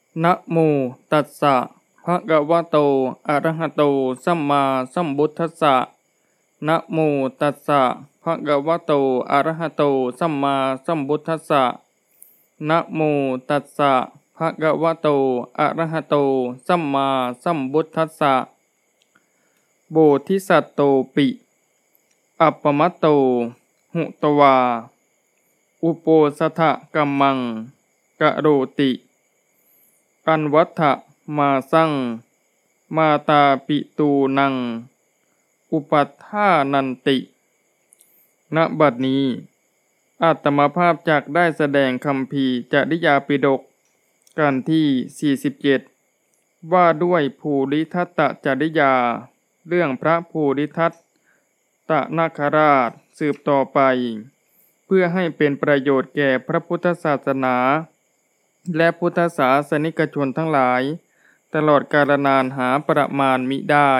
นะโมตัสสะภะคะวะโตอะระหะโตสัมมาสัมพุทธัสสะนะโมตัสสะภะคะวะโตอะระหะโตสัมมาสัมพุทธัสสะนะโมตัสสะภะคะวะโตอะระหะโตสัมมาสัมพุทธัสสะโบธิสัตโตปิอัปปมัตโตหุตวาอุโปสถกัมมังกะโรติอันวัฏฐมาสังมาตาปิตูนังอุปัฏฐานันติณบัดนี้อาตมาภาพจักได้แสดงคัมภีร์จริยาปิฎกกันที่47ว่าด้วยภูริทัตตจริยาเรื่องพระภูริทัตตนาคราชสืบต่อไปเพื่อให้เป็นประโยชน์แก่พระพุทธศาสนาและพุทธศาสนิกชนทั้งหลายตลอดกาลนานหาประมาณมิได้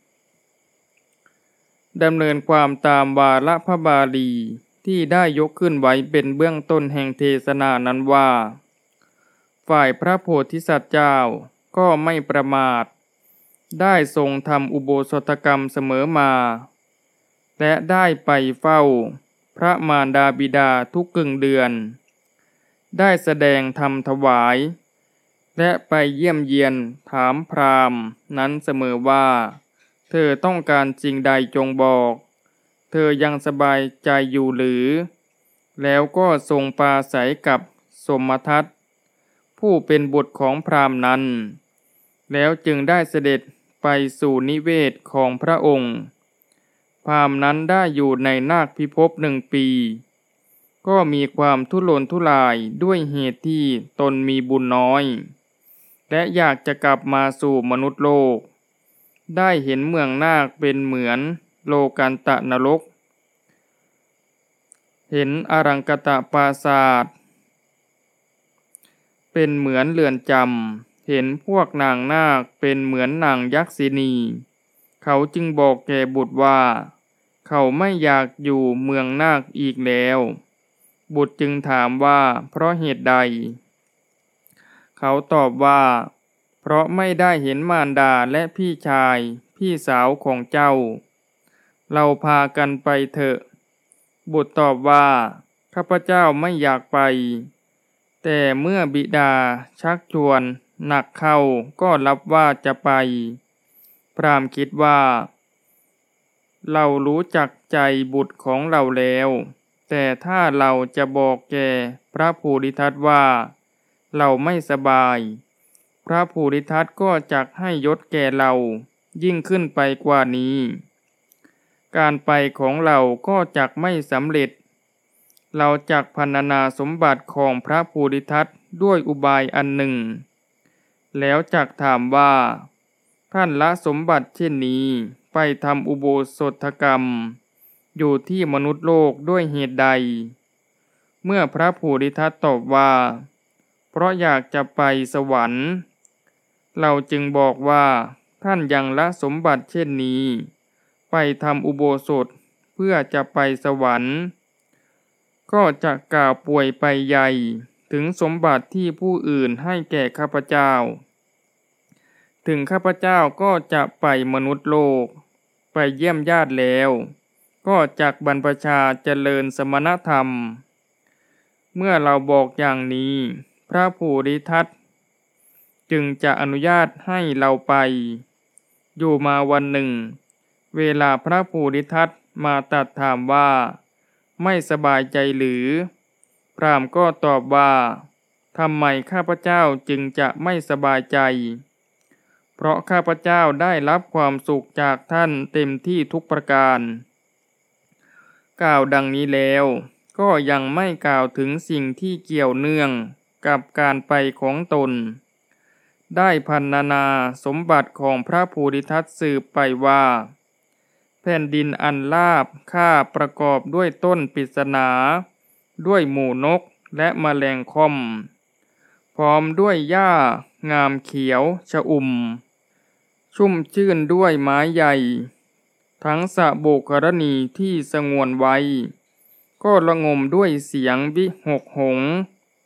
ดำเนินความตามวาระพระบาลีที่ได้ยกขึ้นไว้เป็นเบื้องต้นแห่งเทศนานั้นว่าฝ่ายพระโพธิสัตว์เจ้าก็ไม่ประมาทได้ทรงทำอุโบสถกรรมเสมอมาและได้ไปเฝ้าพระมารดาบิดาทุกกึ่งเดือนได้แสดงธรรมถวายและไปเยี่ยมเยียนถามพราหมณ์นั้นเสมอว่าเธอต้องการสิ่งใดจงบอกเธอยังสบายใจอยู่หรือแล้วก็ทรงปราศัยกับสมทัตผู้เป็นบุตรของพราหมณ์นั้นแล้วจึงได้เสด็จไปสู่นิเวศของพระองค์พราหมณ์นั้นได้อยู่ในนาคพิภพ1 ปีก็มีความทุรนทุรายด้วยเหตุที่ตนมีบุญน้อยและอยากจะกลับมาสู่มนุษย์โลกได้เห็นเมืองนาคเป็นเหมือนโลกันตนรกเห็นอรังกตปราสาทเป็นเหมือนเรือนจำเห็นพวกนางนาคเป็นเหมือนนางยักษิณีเขาจึงบอกแก่บุตรว่าเขาไม่อยากอยู่เมืองนาคอีกแล้วบุตรจึงถามว่าเพราะเหตุใดเขาตอบว่าเพราะไม่ได้เห็นมารดาและพี่ชายพี่สาวของเจ้าเราพากันไปเถอะบุตรตอบว่าข้าพเจ้าไม่อยากไปแต่เมื่อบิดาชักชวนหนักเข้าก็รับว่าจะไปพราหมณ์คิดว่าเรารู้จักใจบุตรของเราแล้วแต่ถ้าเราจะบอกแก่พระภูริทัตว่าเราไม่สบายพระภูริทัตก็จักให้ยศแก่เรายิ่งขึ้นไปกว่านี้การไปของเราก็จักไม่สำเร็จเราจักพรรณนาสมบัติของพระภูริทัตด้วยอุบายอันหนึ่งแล้วจักถามว่าท่านละสมบัติเช่นนี้ไปทำอุโบสถกรรมอยู่ที่มนุษย์โลกด้วยเหตุใดเมื่อพระภูริทัตตอบว่าเพราะอยากจะไปสวรรค์เราจึงบอกว่าท่านยังละสมบัติเช่นนี้ไปทำอุโบสถเพื่อจะไปสวรรค์ก็จะกล่าวป่วยไปใหญ่ถึงสมบัติที่ผู้อื่นให้แก่ข้าพเจ้าถึงข้าพเจ้าก็จะไปมนุษย์โลกไปเยี่ยมญาติแล้วก็จักบรรพชาเจริญสมณธรรมเมื่อเราบอกอย่างนี้พระภูริทัตจึงจะอนุญาตให้เราไปอยู่มาวันหนึ่งเวลาพระภูริทัตมาตรัสถามว่าไม่สบายใจหรือพราหมณ์ก็ตอบว่าทำไมข้าพเจ้าจึงจะไม่สบายใจเพราะข้าพเจ้าได้รับความสุขจากท่านเต็มที่ทุกประการกล่าวดังนี้แล้วก็ยังไม่กล่าวถึงสิ่งที่เกี่ยวเนื่องกับการไปของตนได้พรรณนาสมบัติของพระภูริทัตสืบไปว่าแผ่นดินอันราบคาบประกอบด้วยต้นปริศนาด้วยหมู่นกและแมลงค่อมพร้อมด้วยหญ้างามเขียวชอุ่มชุ่มชื่นด้วยไม้ใหญ่ทั้งสระโบกรณีที่สงวนไว้ก็ระงมด้วยเสียงวิหกหงส์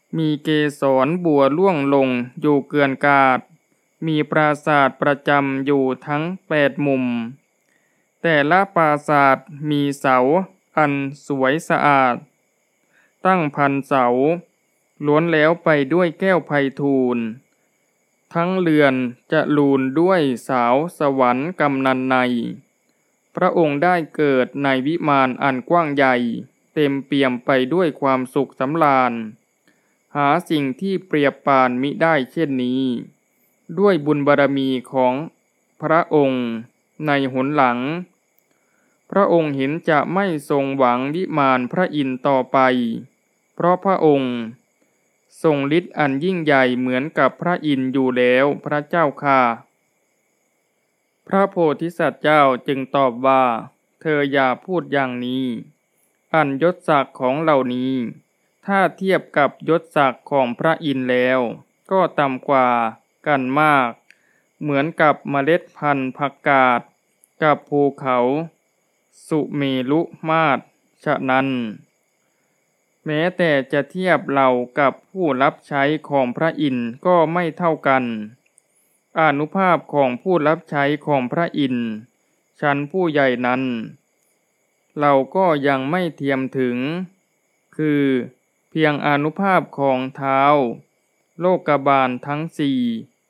มีเกสรบัวร่วงลงอยู่เกลื่อนกาดมีปราสาทประจำอยู่ทั้ง8 มุมแต่ละปราสาทมีเสาอันสวยสะอาดตั้งพันเสาล้วนแล้วไปด้วยแก้วไพฑูรย์ทั้งเรือนจะลูนด้วยสาวสวรรค์กำนันในพระองค์ได้เกิดในวิมานอันกว้างใหญ่เต็มเปี่ยมไปด้วยความสุขสำราญหาสิ่งที่เปรียบปานมิได้เช่นนี้ด้วยบุญบารมีของพระองค์ในหนหลังพระองค์เห็นจะไม่ทรงหวังวิมานพระอินทร์ต่อไปเพราะพระองค์ทรงฤทธิ์อันยิ่งใหญ่เหมือนกับพระอินทร์อยู่แล้วพระเจ้าค่ะพระโพธิสัตว์เจ้าจึงตอบว่าเธออย่าพูดอย่างนี้อันยศศักดิ์ของเหล่านี้ถ้าเทียบกับยศศักดิ์ของพระอินทร์แล้วก็ต่ำกว่ากันมากเหมือนกับเมล็ดพันธุ์ผักกาดกับภูเขาสุเมรุมาศฉะนั้นแม้แต่จะเทียบเรากับผู้รับใช้ของพระอินทร์ก็ไม่เท่ากันอานุภาพของผู้รับใช้ของพระอินทร์ชั้นผู้ใหญ่นั้นเราก็ยังไม่เทียมถึงคือเพียงอานุภาพของเท้าโลกบาลทั้งสี่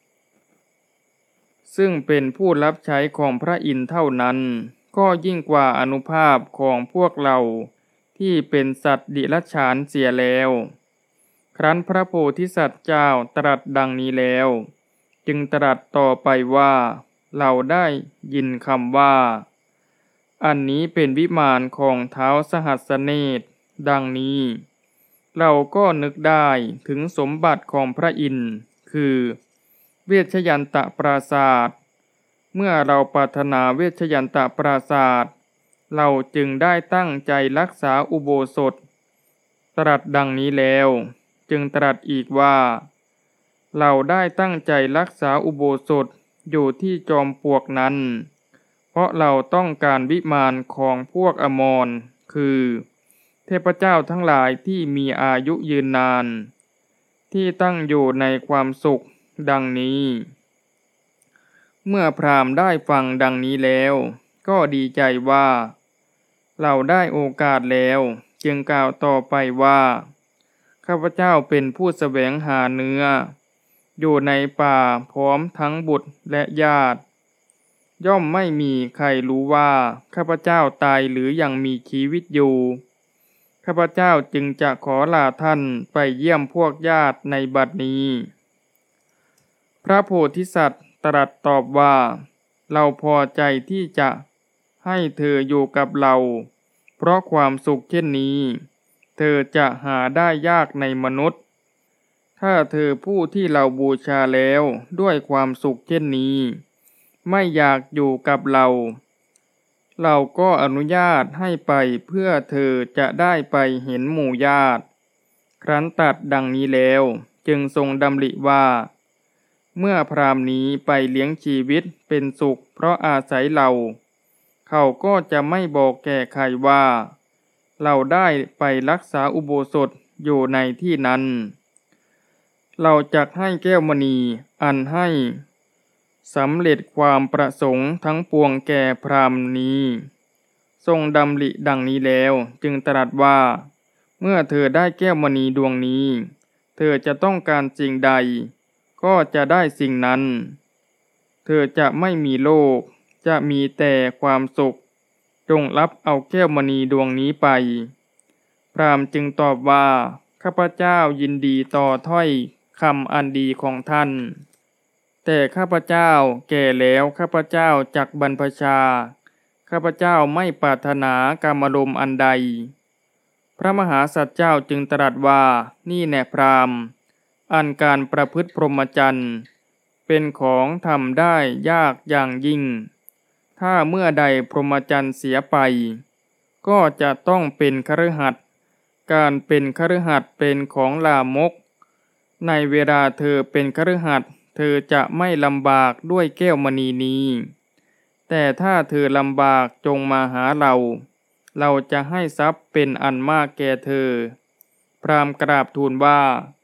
ซึ่งเป็นผู้รับใช้ของพระอินทร์เท่านั้นก็ยิ่งกว่าอานุภาพของพวกเราที่เป็นสัตว์ดิรัจฉานเสียแล้วครั้นพระโพธิสัตว์เจ้าตรัสดังนี้แล้วจึงตรัสต่อไปว่าเราได้ยินคำว่าอันนี้เป็นวิมานของท้าวสหัสเนตรดังนี้เราก็นึกได้ถึงสมบัติของพระอินทร์คือเวชยันตปราสาทเมื่อเราปรารถนาเวชยันตปราสาทเราจึงได้ตั้งใจรักษาอุโบสถตรัสดังนี้แล้วจึงตรัสอีกว่าเราได้ตั้งใจรักษาอุโบสถอยู่ที่จอมปลวกนั้นเพราะเราต้องการวิมานของพวกอมรคือเทพเจ้าทั้งหลายที่มีอายุยืนนานที่ตั้งอยู่ในความสุขดังนี้เมื่อพราหมณ์ได้ฟังดังนี้แล้วก็ดีใจว่าเราได้โอกาสแล้วจึงกล่าวต่อไปว่าข้าพเจ้าเป็นผู้แสวงหาเนื้ออยู่ในป่าพร้อมทั้งบุตรและญาติย่อมไม่มีใครรู้ว่าข้าพเจ้าตายหรือยังมีชีวิตอยู่ข้าพเจ้าจึงจะขอลาท่านไปเยี่ยมพวกญาติในบัดนี้พระโพธิสัตว์ตรัสตอบว่าเราพอใจที่จะให้เธออยู่กับเราเพราะความสุขเช่นนี้เธอจะหาได้ยากในมนุษย์ถ้าเธอผู้ที่เราบูชาแล้วด้วยความสุขเช่นนี้ไม่อยากอยู่กับเราก็อนุญาตให้ไปเพื่อเธอจะได้ไปเห็นหมู่ญาติครั้นตรัสดังนี้แล้วจึงทรงดำริว่าเมื่อพราหมณ์นี้ไปเลี้ยงชีวิตเป็นสุขเพราะอาศัยเราเขาก็จะไม่บอกแก่ใครว่าเราได้ไปรักษาอุโบสถอยู่ในที่นั้นเราจักให้แก้วมณีอันให้สำเร็จความประสงค์ทั้งปวงแก่พราหมณ์นี้ทรงดำริดังนี้แล้วจึงตรัสว่าเมื่อเธอได้แก้วมณีดวงนี้เธอจะต้องการสิ่งใดก็จะได้สิ่งนั้นเธอจะไม่มีโลภจะมีแต่ความสุขจงรับเอาแก้วมณีดวงนี้ไปพราหมณ์จึงตอบว่าข้าพเจ้ายินดีต่อถ้อยคำอันดีของท่านแต่ข้าพเจ้าแก่แล้วข้าพเจ้าจักบรรพชาข้าพเจ้าไม่ปรารถนากามารมณ์อันใดพระมหาสัตว์เจ้าจึงตรัสว่านี่แน่พราหมณ์อันการประพฤติพรหมจรรย์เป็นของทำได้ยากอย่างยิ่งถ้าเมื่อใดพรหมจรรย์เสียไปก็จะต้องเป็นคฤหัสถ์การเป็นคฤหัสถ์เป็นของลามกในเวลาเธอเป็นคฤหัสถ์เธอจะไม่ลำบากด้วยแก้วมณีนี้แต่ถ้าเธอลำบากจงมาหาเราจะให้ทรัพย์เป็นอันมากแก่เธอพราหมณ์กราบทูลว่า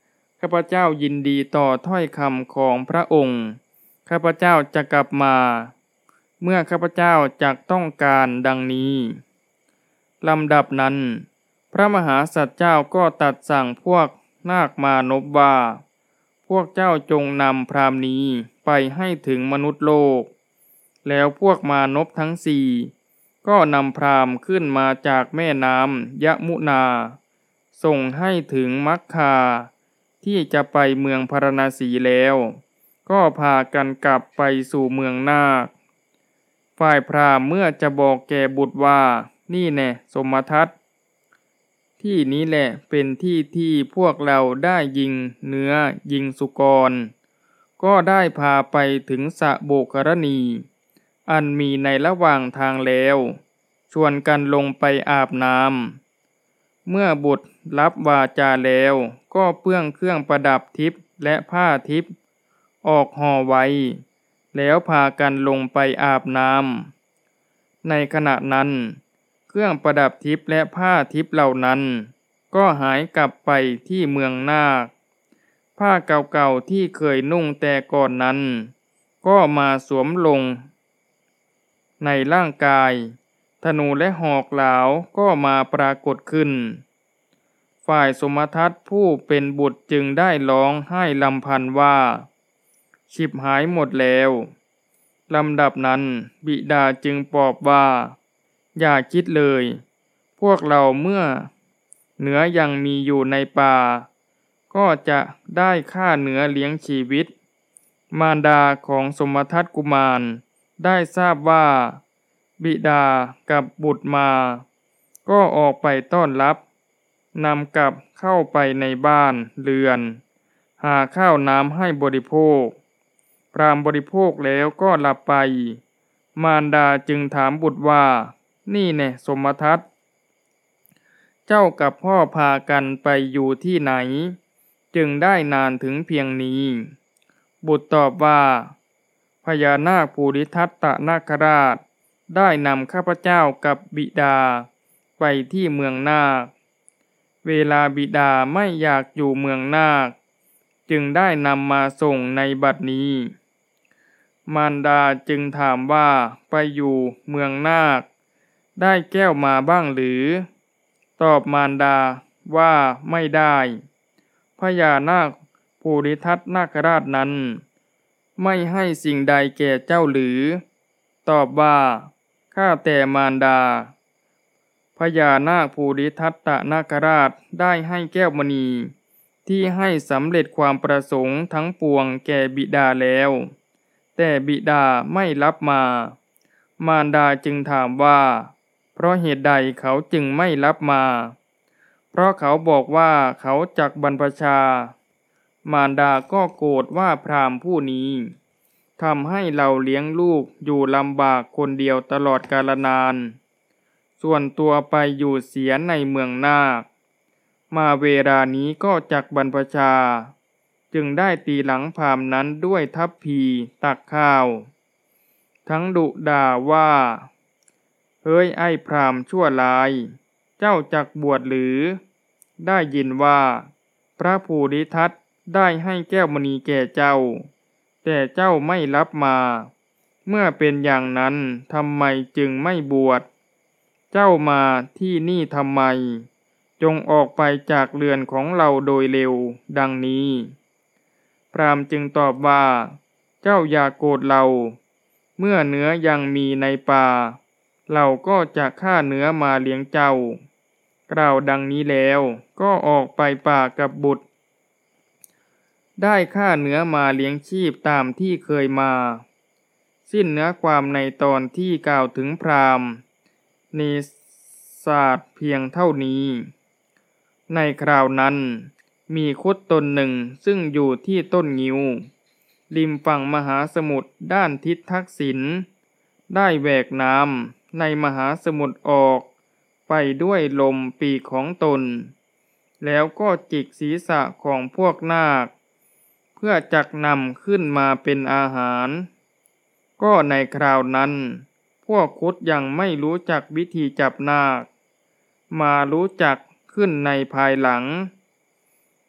ข้าพเจ้ายินดีต่อถ้อยคำของพระองค์ข้าพเจ้าจะกลับมาเมื่อข้าพเจ้าจักต้องการดังนี้ลำดับนั้นพระมหาสัตว์เจ้าก็ตรัสสั่งพวกนาคมานพว่าพวกเจ้าจงนำพราหมณ์นี้ไปให้ถึงมนุษย์โลกแล้วพวกมานพทั้งสี่ก็นำพราหมณ์ขึ้นมาจากแม่น้ำยมุนาส่งให้ถึงมัคคาที่จะไปเมืองพาราณสีแล้วก็พากันกลับไปสู่เมืองนาคฝ่ายพราหมณ์เมื่อจะบอกแก่บุตรว่านี่แน่สมทัตที่นี้แหละเป็นที่ที่พวกเราได้ยิงเนื้อยิงสุกรก็ได้พาไปถึงสระโบกรณีอันมีในระหว่างทางแล้วชวนกันลงไปอาบน้ำเมื่อบุตรรับวาจาแล้วก็เปื้องเครื่องประดับทิพย์และผ้าทิพย์ออกห่อไว้แล้วพากันลงไปอาบน้ำในขณะนั้นเครื่องประดับทิพย์และผ้าทิพย์เหล่านั้นก็หายกลับไปที่เมืองนาคผ้าเก่าๆที่เคยนุ่งแต่ก่อนนั้นก็มาสวมลงในร่างกายธนูและหอกเหลาก็มาปรากฏขึ้นฝ่ายสมทัตผู้เป็นบุตรจึงได้ร้องไห้รำพันว่าฉิบหายหมดแล้วลำดับนั้นบิดาจึงปลอบว่าอย่าคิดเลยพวกเราเมื่อเนื้อยังมีอยู่ในป่าก็จะได้ค่าเนื้อเลี้ยงชีวิตมารดาของสมทัตกุมารได้ทราบว่าบิดากับบุตรมาก็ออกไปต้อนรับนำกลับเข้าไปในบ้านเรือนหาข้าวน้ำให้บริโภคพราหมณ์บริโภคแล้วก็หลับไปมารดาจึงถามบุตรว่านี่แน่สมทัตเจ้ากับพ่อพากันไปอยู่ที่ไหนจึงได้นานถึงเพียงนี้บุตรตอบว่าพญานาคภูริทัตตนาคราชได้นำข้าพเจ้ากับบิดาไปที่เมืองนาคเวลาบิดาไม่อยากอยู่เมืองนาคจึงได้นำมาส่งในบัดนี้มารดาจึงถามว่าไปอยู่เมืองนาคได้แก้วมาบ้างหรือตอบมารดาว่าไม่ได้พญานาคภูริทัตนาคราชนั้นไม่ให้สิ่งใดแก่เจ้าหรือตอบว่าข้าแต่มารดาพญานาคภูริทัตตนาคราชได้ให้แก้วมณีที่ให้สำเร็จความประสงค์ทั้งปวงแก่บิดาแล้วแต่บิดาไม่รับมามารดาจึงถามว่าเพราะเหตุใดเขาจึงไม่รับมาเพราะเขาบอกว่าเขาจักบรรพชามารดาก็โกรธว่าพราหมณ์ผู้นี้ทำให้เราเลี้ยงลูกอยู่ลำบากคนเดียวตลอดกาลนานส่วนตัวไปอยู่เสียในเมืองนาคมาเวลานี้ก็จักบรรพชาจึงได้ตีหลังพราหมณ์นั้นด้วยทัพพีตักข้าวทั้งดุด่าว่าเฮ้ยไอ้พราหมณ์ชั่วร้ายเจ้าจักบวชหรือได้ยินว่าพระภูริทัตได้ให้แก้วมณีแก่เจ้าแต่เจ้าไม่รับมาเมื่อเป็นอย่างนั้นทำไมจึงไม่บวชเจ้ามาที่นี่ทำไมจงออกไปจากเรือนของเราโดยเร็วดังนี้พราหมณ์จึงตอบว่าเจ้าอย่าโกรธเราเมื่อเนื้อยังมีในป่าเราก็จะฆ่าเนื้อมาเลี้ยงเจ้ากล่าวดังนี้แล้วก็ออกไปป่ากับบุตรได้ฆ่าเนื้อมาเลี้ยงชีพตามที่เคยมาสิ้นเนื้อความในตอนที่กล่าวถึงพราหมณ์เนศาสตร์เพียงเท่านี้ในคราวนั้นมีคดตนหนึ่งซึ่งอยู่ที่ต้นงิ้วริมฝั่งมหาสมุทรด้านทิศทักษิณได้แหวกน้ำในมหาสมุทรออกไปด้วยลมปีกของตนแล้วก็จิกศีรษะของพวกนาคเพื่อจักนำขึ้นมาเป็นอาหารก็ในคราวนั้นพวกคดยังไม่รู้จักวิธีจับนาคมารู้จักขึ้นในภายหลัง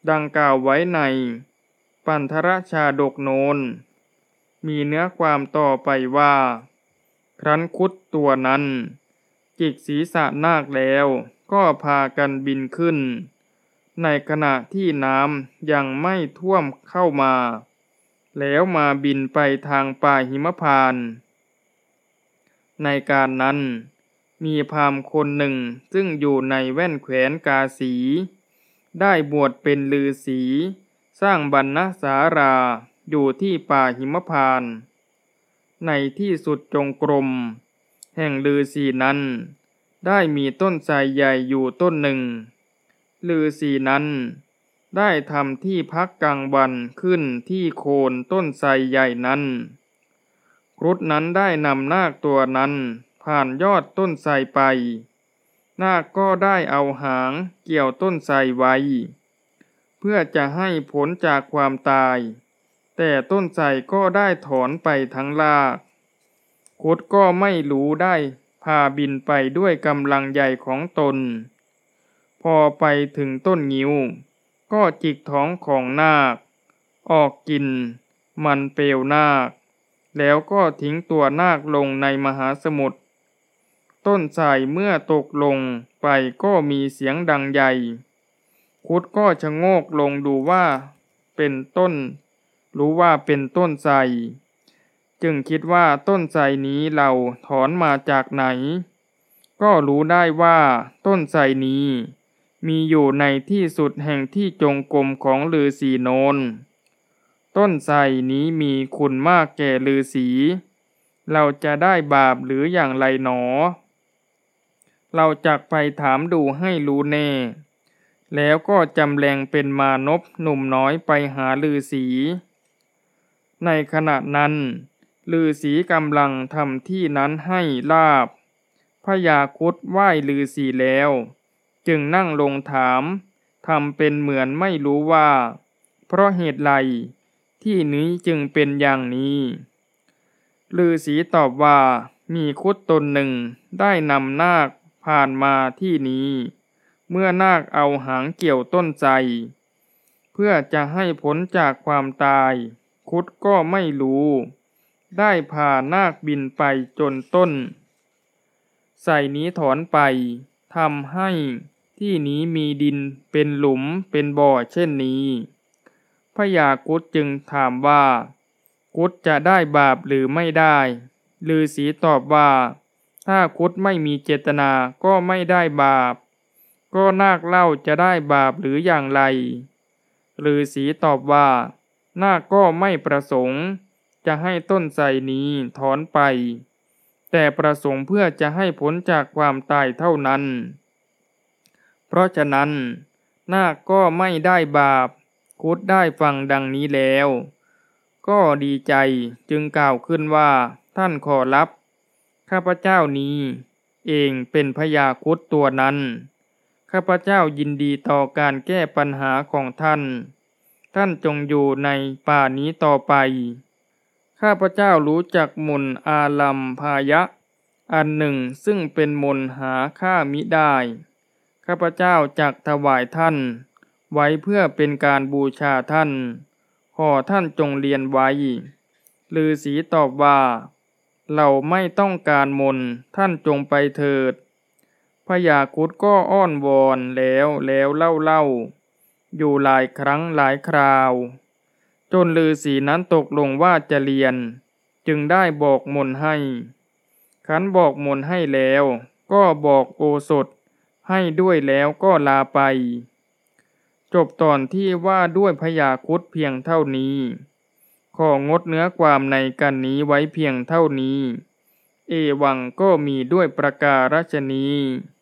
ดังกล่าวไว้ในปันธรชาดกโน้นมีเนื้อความต่อไปว่าครั้นครุฑตัวนั้นจิกศีรษะนาคแล้วก็พากันบินขึ้นในขณะที่น้ำยังไม่ท่วมเข้ามาแล้วมาบินไปทางป่าหิมพานต์ในการนั้นมีพราหมณ์คนหนึ่งซึ่งอยู่ในแว่นแคว้นกาสีได้บวชเป็นฤาษีสร้างบรรณศาลาอยู่ที่ป่าหิมพานต์ในที่สุดจงกรมแห่งฤาษีนั้นได้มีต้นไทรใหญ่อยู่ต้นหนึ่งฤาษีนั้นได้ทำที่พักกลางวันขึ้นที่โคนต้นไทรใหญ่นั้นครุฑนั้นได้นำนาคตัวนั้นผ่านยอดต้นไทรไปนาคก็ได้เอาหางเกี่ยวต้นไทรไว้เพื่อจะให้พ้นจากความตายแต่ต้นไทรก็ได้ถอนไปทั้งรากครุฑก็ไม่รู้ได้พาบินไปด้วยกำลังใหญ่ของตนพอไปถึงต้นงิ้วก็จิกท้องของนาคออกกินมันเปลวนาคแล้วก็ทิ้งตัวนาคลงในมหาสมุทรต้นไทรเมื่อตกลงไปก็มีเสียงดังใหญ่ครุฑก็ชะโงกลงดูว่าเป็นต้นรู้ว่าเป็นต้นไทรจึงคิดว่าต้นไทรนี้เราถอนมาจากไหนก็รู้ได้ว่าต้นไทรนี้มีอยู่ในที่สุดแห่งที่จงกรมของฤาษีโนนต้นไทรนี้มีคุณมากแก่ฤาษีเราจะได้บาปหรืออย่างไรหนอเราจักไปถามดูให้รู้แน่แล้วก็จำแรงเป็นมานพหนุ่มน้อยไปหาฤาษีในขณะนั้นฤาษีกำลังทำที่นั้นให้ลาบพญาครุฑไหว้ฤาษีแล้วจึงนั่งลงถามทำเป็นเหมือนไม่รู้ว่าเพราะเหตุไรที่นี้จึงเป็นอย่างนี้ฤาษีตอบว่ามีครุฑตนหนึ่งได้นำนาคผ่านมาที่นี้เมื่อนาคเอาหางเกี่ยวต้นไทรเพื่อจะให้พ้นจากความตายครุฑก็ไม่รู้ได้พานาคบินไปจนต้นไทรนี้ถอนไปทำให้ที่นี้มีดินเป็นหลุมเป็นบ่อเช่นนี้พญาครุฑจึงถามว่าครุฑจะได้บาปหรือไม่ได้ฤาษีตอบว่าถ้าครุฑไม่มีเจตนาก็ไม่ได้บาปก็นาคเล่าจะได้บาปหรืออย่างไรฤาษีตอบว่านาคก็ไม่ประสงค์จะให้ต้นไทรนี้ถอนไปแต่ประสงค์เพื่อจะให้พ้นจากความตายเท่านั้นเพราะฉะนั้นนาคก็ไม่ได้บาปครุฑได้ฟังดังนี้แล้วก็ดีใจจึงกล่าวขึ้นว่าท่านขอรับข้าพเจ้านี้เองเป็นพญาครุฑตัวนั้นข้าพเจ้ายินดีต่อการแก้ปัญหาของท่านท่านจงอยู่ในป่านี้ต่อไปข้าพเจ้ารู้จักมนต์อาลัมพายะอันหนึ่งซึ่งเป็นมนต์หาค่ามิได้ข้าพเจ้าจักถวายท่านไว้เพื่อเป็นการบูชาท่านขอท่านจงเรียนไว้ฤาษีตอบว่าเราไม่ต้องการมนต์ท่านจงไปเถิดพญาครุฑก็อ้อนวอนแล้วเล่าอยู่หลายครั้งหลายคราวจนฤาษีนั้นตกลงว่าจะเรียนจึงได้บอกมนต์ให้ขันบอกมนต์ให้แล้วก็บอกโอสถให้ด้วยแล้วก็ลาไปจบตอนที่ว่าด้วยพญาครุฑเพียงเท่านี้ของดเนื้อความในกันนี้ไว้เพียงเท่านี้เอวังก็มีด้วยประการฉนี้